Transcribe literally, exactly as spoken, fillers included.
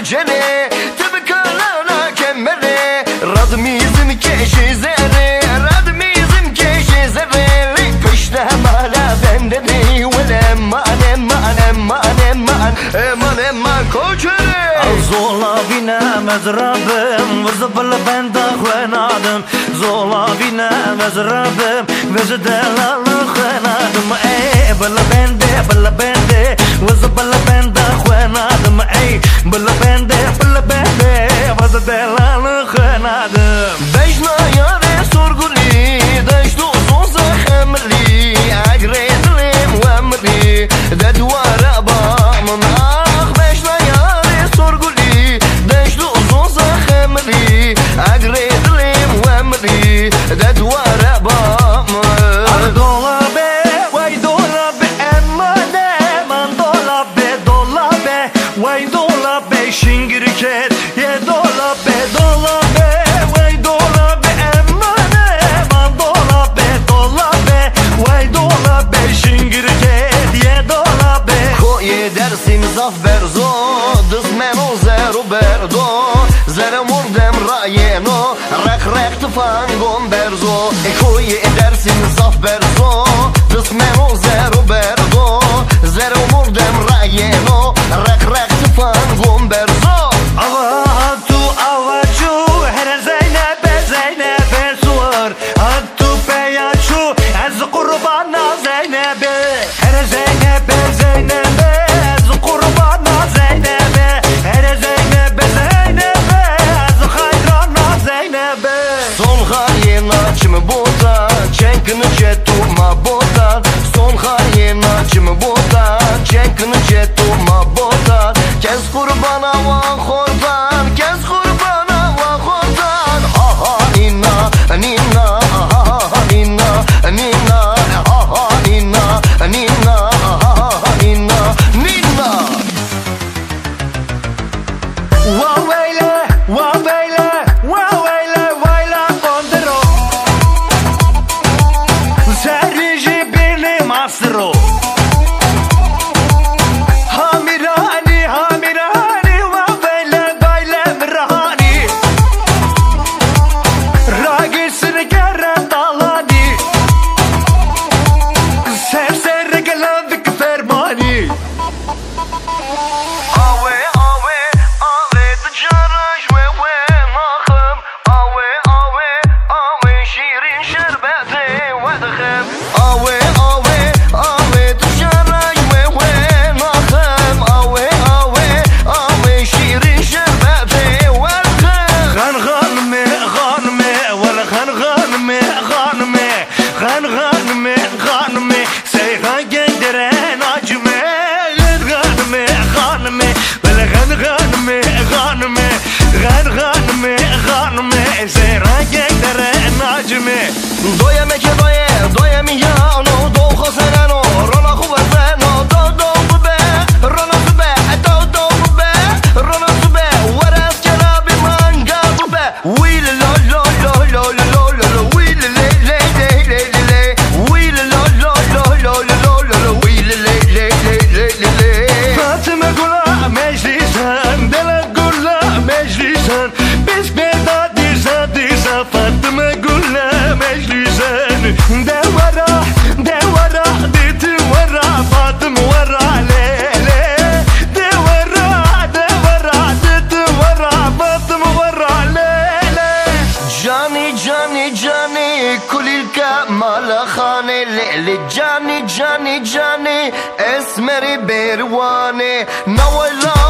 جنه تبكالنا كمره ردميزم كشي زره ردميزم كشي زره لي پشته مالا بندني ولا ما انا ما انا ما انا ما انا ما كوچره زولا بنا مزرابم وزبل بندا خوانادم زولا بنا مزرابم وزدلال خوانادم اي بلا بنده بلا بنده وزبل بندا خوانادم اي بلا بنده بلا بنده وزدلال خوانادم بجنا ياري سورغلي دشتو صوص خمري اجريدلم وامري ددوار ابام اخ بجنا ياري سورغلي دشتو صوص خمري اجريدلم وامري ددوار ابام دولا بي وي دولا بي اما من دولا بي دولا بي وي دولا بي شنگركت يا دولا بي دولا بي وي دولا بي اما من دولا بي دولا بي وي دولا بي شنگركت يا دولا بي كوي درسي مزاف برزو دسمنو زرو بردو زر مردم راينو رخ رخ تفانگم برزو كوي درسي مزاف برزو دسمنو زرو بردو زر مردم راينو رخ رخ تفانگم برزو Avatu avaçu her Zeynep Zeynep suar Attu peyaçu ez kurbana Zeynep her Zeynep Zeynep ez kurbana Zeynep her Zeynep Zeynep ez hayrana Zeynep Son hayena çim boda çenkini çetuma boda Son hayena çim boda çenkini çetuma boda Kez kurbana va khordan kez kurbana va khordan ha ha nina nina ha ha nina nina ha ha nina nina ha ha nina nina Wa weyle wa weyle wa weyle wayla kondro Seriji beni masro Hamirani hamirani wa weyle bayle mirhani Ragisini keren dalani Serser geladik fermani Awe awe awe tjaraj ve ve nakham Awe awe awe şirin şerbeti ve dkham Awe awe awe tjaraj ve ve nakham Awe awe awe şirin şerbeti ve dkham Ghan ghanme ghanme wala ghan ghanme ghanme Ghan ghanme ghanme Seyhan genderen acme Ghan ghanme ghanme wala ghan ghanme ghanme Ghan ghanme ghanme Seyhan genderen acme Doye meke doye doye mi yano do khosenano Rona khubazano do do bube Rona bube do do bube Rona bube waras kerabi manga bube Wheel lo lo lo lo lo lo lo Wheel le le le le le le Wheel lo lo lo lo lo lo lo Wheel le le le le le le Fatıma gula meclisen Dele gula meclisen Biz beda disa disa Fatıma gula meclisen Devara devara Diti vara Fatım vara lele Devara devara Diti vara Fatım vara lele جاني جاني جاني كل الكمال خاني ليلي جاني جاني جاني اسمري بيرواني نولا